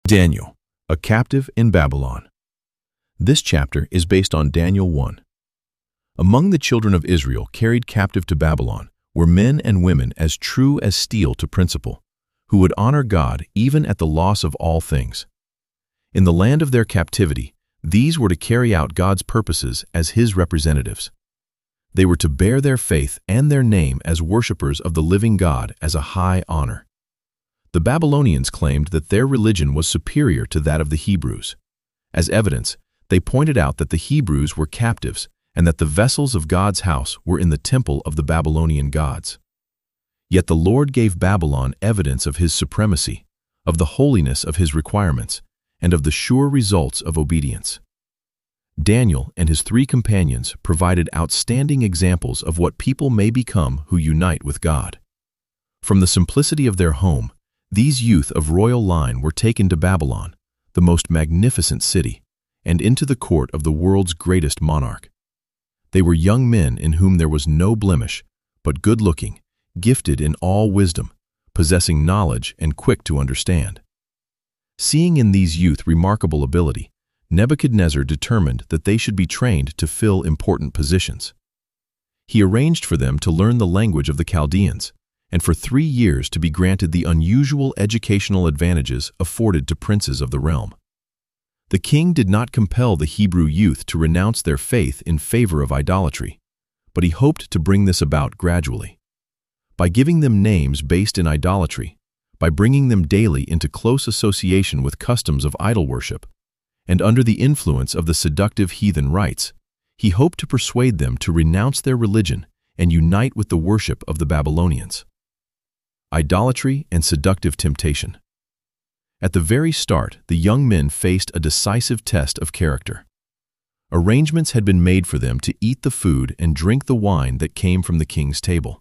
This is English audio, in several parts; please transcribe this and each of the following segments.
Daniel, a captive in Babylon. This chapter is based on Daniel 1. Among the children of Israel carried captive to Babylon were men and women as true as steel to principle, who would honor God even at the loss of all things. In the land of their captivity, these were to carry out God's purposes as His representatives. They were to bear their faith and their name as worshipers of the living God as a high honor. The Babylonians claimed that their religion was superior to that of the Hebrews. As evidence, they pointed out that the Hebrews were captives and that the vessels of God's house were in the temple of the Babylonian gods. Yet the Lord gave Babylon evidence of His supremacy, of the holiness of His requirements, and of the sure results of obedience. Daniel and his 3 companions provided outstanding examples of what people may become who unite with God. From the simplicity of their home, these youth of royal line were taken to Babylon, the most magnificent city, and into the court of the world's greatest monarch. They were young men in whom there was no blemish, but good-looking, gifted in all wisdom, possessing knowledge and quick to understand. Seeing in these youth remarkable ability, Nebuchadnezzar determined that they should be trained to fill important positions. He arranged for them to learn the language of the Chaldeans, and for 3 years to be granted the unusual educational advantages afforded to princes of the realm. The king did not compel the Hebrew youth to renounce their faith in favor of idolatry, but he hoped to bring this about gradually. By giving them names based in idolatry, by bringing them daily into close association with customs of idol worship, and under the influence of the seductive heathen rites, he hoped to persuade them to renounce their religion and unite with the worship of the Babylonians. Idolatry and seductive temptation. At the very start, the young men faced a decisive test of character. Arrangements had been made for them to eat the food and drink the wine that came from the king's table.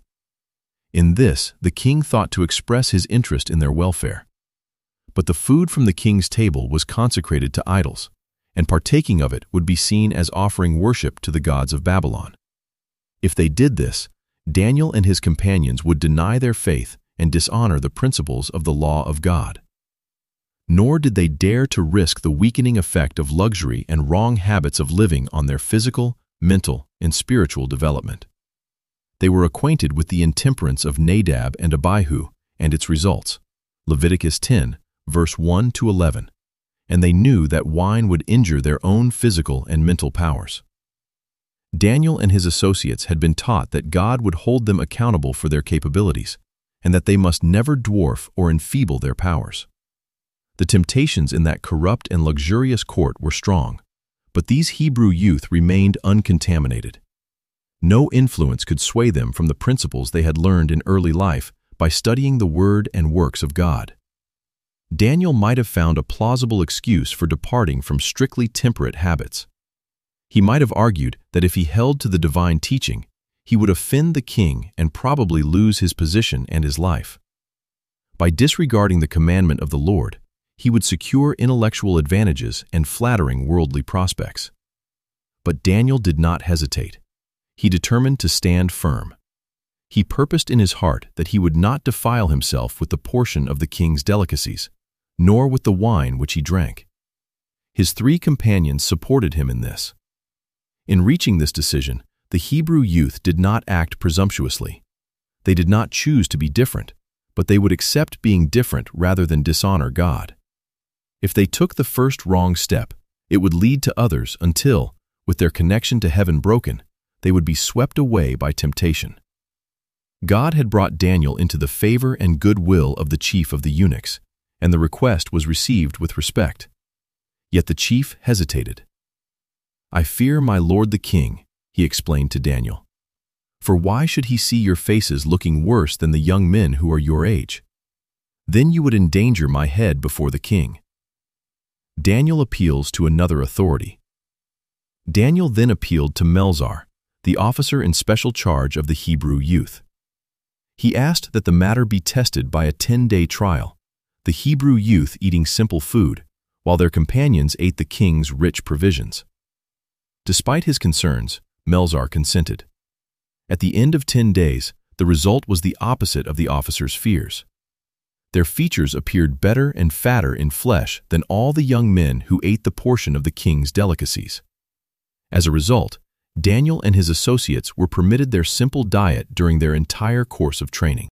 In this, the king thought to express his interest in their welfare. But the food from the king's table was consecrated to idols, and partaking of it would be seen as offering worship to the gods of Babylon. If they did this, Daniel and his companions would deny their faith and dishonor the principles of the law of God. Nor did they dare to risk the weakening effect of luxury and wrong habits of living on their physical, mental, and spiritual development. They were acquainted with the intemperance of Nadab and Abihu and its results, Leviticus 10, verse 1 to 11, and they knew that wine would injure their own physical and mental powers. Daniel and his associates had been taught that God would hold them accountable for their capabilities, and that they must never dwarf or enfeeble their powers. The temptations in that corrupt and luxurious court were strong, but these Hebrew youth remained uncontaminated. No influence could sway them from the principles they had learned in early life by studying the Word and works of God. Daniel might have found a plausible excuse for departing from strictly temperate habits. He might have argued that if he held to the divine teaching, he would offend the king and probably lose his position and his life. By disregarding the commandment of the Lord, he would secure intellectual advantages and flattering worldly prospects. But Daniel did not hesitate. He determined to stand firm. He purposed in his heart that he would not defile himself with the portion of the king's delicacies, nor with the wine which he drank. His 3 companions supported him in this. In reaching this decision, the Hebrew youth did not act presumptuously. They did not choose to be different, but they would accept being different rather than dishonor God. If they took the first wrong step, it would lead to others until, with their connection to heaven broken, they would be swept away by temptation. God had brought Daniel into the favor and goodwill of the chief of the eunuchs, and the request was received with respect. Yet the chief hesitated. "I fear my lord the king," he explained to Daniel. "For why should he see your faces looking worse than the young men who are your age? Then you would endanger my head before the king." Daniel appeals to another authority. Daniel then appealed to Melzar, the officer in special charge of the Hebrew youth. He asked that the matter be tested by a 10-day trial, the Hebrew youth eating simple food, while their companions ate the king's rich provisions. Despite his concerns, Melzar consented. At the end of 10 days, the result was the opposite of the officer's fears. Their features appeared better and fatter in flesh than all the young men who ate the portion of the king's delicacies. As a result, Daniel and his associates were permitted their simple diet during their entire course of training.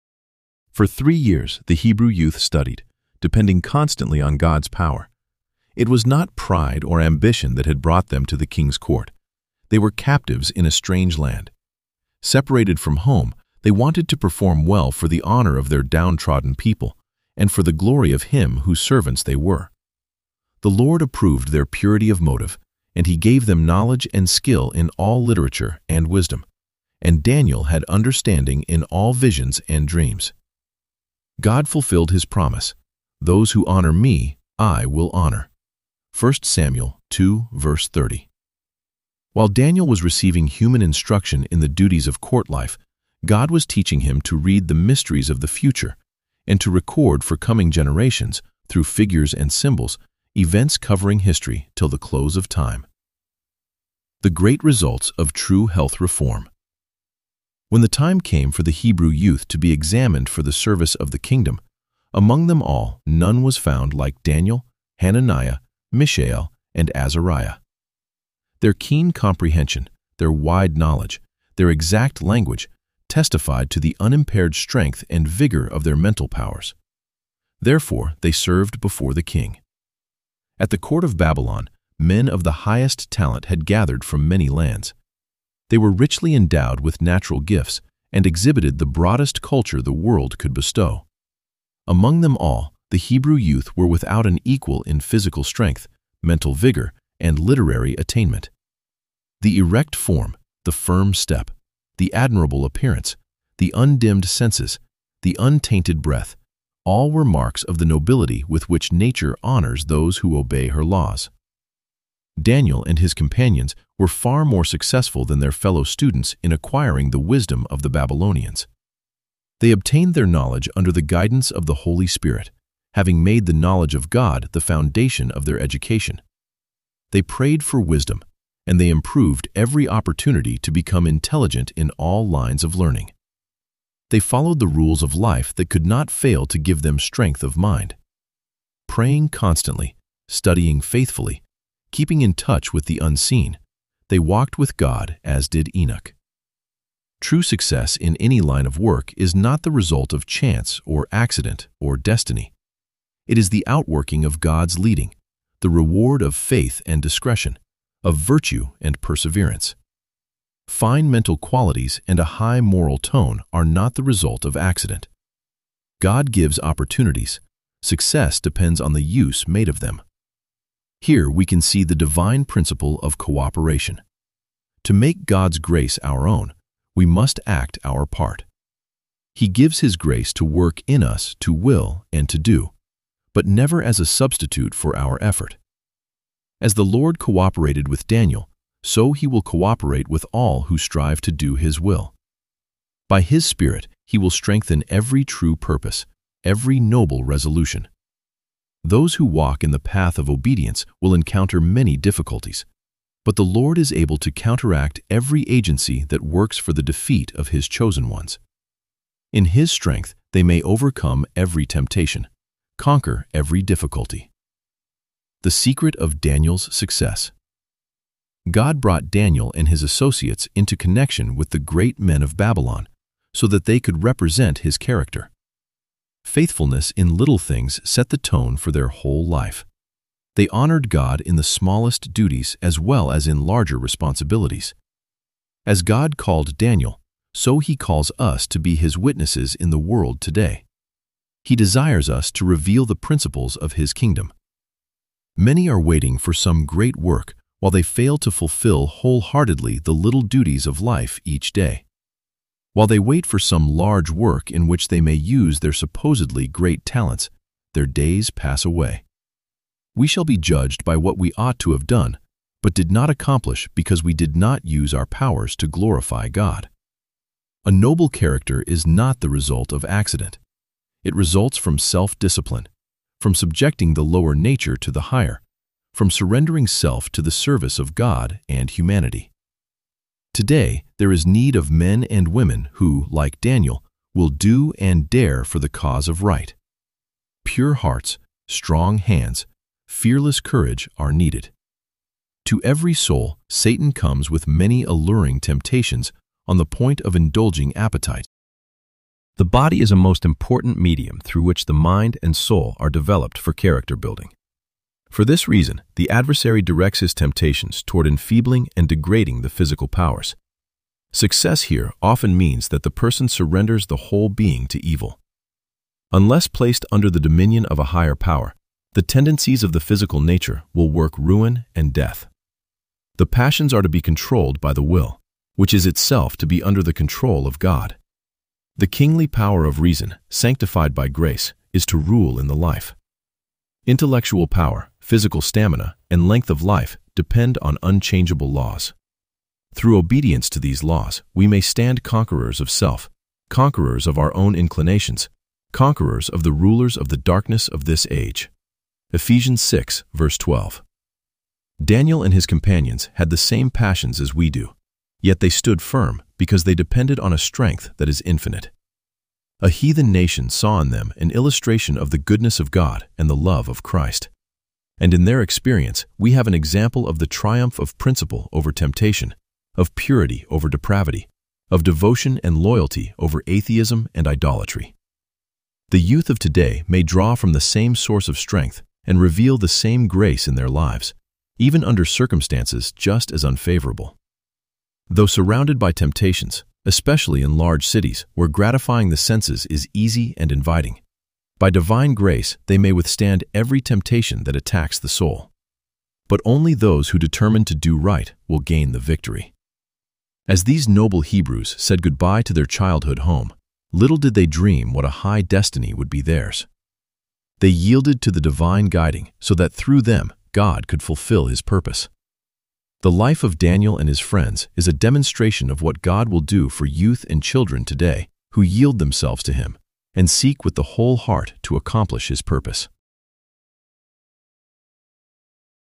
For 3 years, the Hebrew youth studied, depending constantly on God's power. It was not pride or ambition that had brought them to the king's court. They were captives in a strange land. Separated from home, they wanted to perform well for the honor of their downtrodden people and for the glory of Him whose servants they were. The Lord approved their purity of motive, and He gave them knowledge and skill in all literature and wisdom, and Daniel had understanding in all visions and dreams. God fulfilled His promise, "Those who honor me, I will honor." 1 Samuel 2, verse 30. While Daniel was receiving human instruction in the duties of court life, God was teaching him to read the mysteries of the future and to record for coming generations, through figures and symbols, events covering history till the close of time. The great results of true health reform. When the time came for the Hebrew youth to be examined for the service of the kingdom, among them all none was found like Daniel, Hananiah, Mishael, and Azariah. Their keen comprehension, their wide knowledge, their exact language testified to the unimpaired strength and vigor of their mental powers. Therefore, they served before the king. At the court of Babylon, men of the highest talent had gathered from many lands. They were richly endowed with natural gifts and exhibited the broadest culture the world could bestow. Among them all, the Hebrew youth were without an equal in physical strength, mental vigor, and literary attainment. The erect form, the firm step, the admirable appearance, the undimmed senses, the untainted breath, all were marks of the nobility with which nature honors those who obey her laws. Daniel and his companions were far more successful than their fellow students in acquiring the wisdom of the Babylonians. They obtained their knowledge under the guidance of the Holy Spirit, having made the knowledge of God the foundation of their education. They prayed for wisdom, and they improved every opportunity to become intelligent in all lines of learning. They followed the rules of life that could not fail to give them strength of mind. Praying constantly, studying faithfully, keeping in touch with the unseen, they walked with God as did Enoch. True success in any line of work is not the result of chance or accident or destiny. It is the outworking of God's leading, the reward of faith and discretion, of virtue and perseverance. Fine mental qualities and a high moral tone are not the result of accident. God gives opportunities. Success depends on the use made of them. Here we can see the divine principle of cooperation. To make God's grace our own, we must act our part. He gives His grace to work in us to will and to do, but never as a substitute for our effort. As the Lord cooperated with Daniel, so He will cooperate with all who strive to do His will. By His Spirit, He will strengthen every true purpose, every noble resolution. Those who walk in the path of obedience will encounter many difficulties, but the Lord is able to counteract every agency that works for the defeat of His chosen ones. In His strength, they may overcome every temptation, conquer every difficulty. The secret of Daniel's success. God brought Daniel and his associates into connection with the great men of Babylon so that they could represent His character. Faithfulness in little things set the tone for their whole life. They honored God in the smallest duties as well as in larger responsibilities. As God called Daniel, so He calls us to be His witnesses in the world today. He desires us to reveal the principles of His kingdom. Many are waiting for some great work while they fail to fulfill wholeheartedly the little duties of life each day. While they wait for some large work in which they may use their supposedly great talents, their days pass away. We shall be judged by what we ought to have done, but did not accomplish because we did not use our powers to glorify God. A noble character is not the result of accident. It results from self-discipline, from subjecting the lower nature to the higher, from surrendering self to the service of God and humanity. Today, there is need of men and women who, like Daniel, will do and dare for the cause of right. Pure hearts, strong hands, fearless courage are needed. To every soul, Satan comes with many alluring temptations on the point of indulging appetite. The body is a most important medium through which the mind and soul are developed for character building. For this reason, the adversary directs his temptations toward enfeebling and degrading the physical powers. Success here often means that the person surrenders the whole being to evil. Unless placed under the dominion of a higher power, the tendencies of the physical nature will work ruin and death. The passions are to be controlled by the will, which is itself to be under the control of God. The kingly power of reason, sanctified by grace, is to rule in the life. Intellectual power, physical stamina, and length of life depend on unchangeable laws. Through obedience to these laws, we may stand conquerors of self, conquerors of our own inclinations, conquerors of the rulers of the darkness of this age. Ephesians 6, verse 12. Daniel and his companions had the same passions as we do, yet they stood firm because they depended on a strength that is infinite. A heathen nation saw in them an illustration of the goodness of God and the love of Christ. And in their experience, we have an example of the triumph of principle over temptation, of purity over depravity, of devotion and loyalty over atheism and idolatry. The youth of today may draw from the same source of strength and reveal the same grace in their lives, even under circumstances just as unfavorable. Though surrounded by temptations, especially in large cities where gratifying the senses is easy and inviting, by divine grace they may withstand every temptation that attacks the soul. But only those who determine to do right will gain the victory. As these noble Hebrews said goodbye to their childhood home, little did they dream what a high destiny would be theirs. They yielded to the divine guiding so that through them God could fulfill his purpose. The life of Daniel and his friends is a demonstration of what God will do for youth and children today who yield themselves to him and seek with the whole heart to accomplish his purpose.